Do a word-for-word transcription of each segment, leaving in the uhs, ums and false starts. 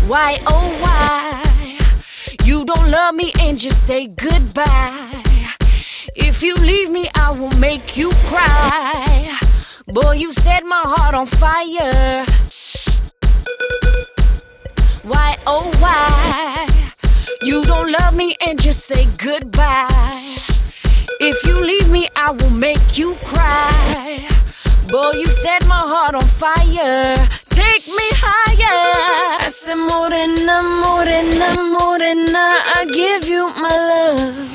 Why, oh why, you don't love me and just say goodbye. If you leave me, I will make you cry. Boy, you set my heart on fire. Why, oh why, you don't love me and just say goodbye. If you leave me, I will make you cry. Boy, you set my heart on fire. Take me higher. I said, morena, morena, morena, I give you my love.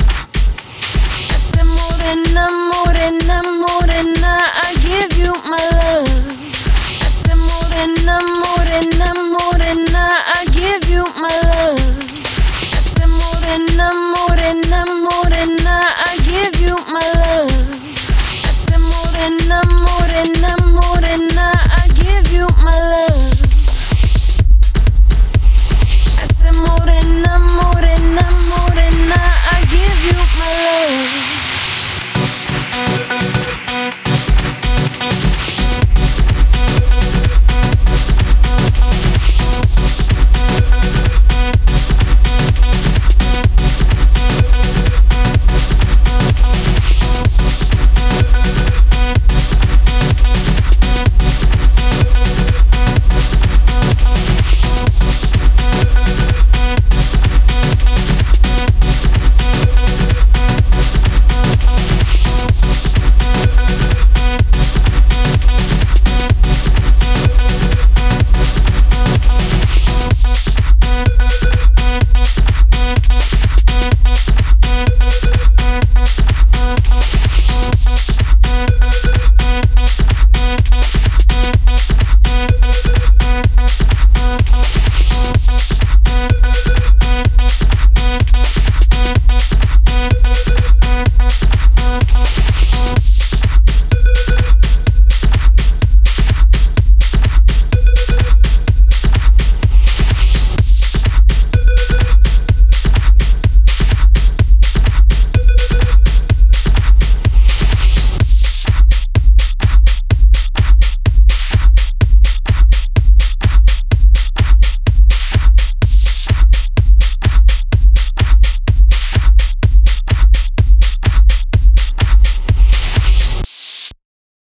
Morena, morena, morena, I give you my love.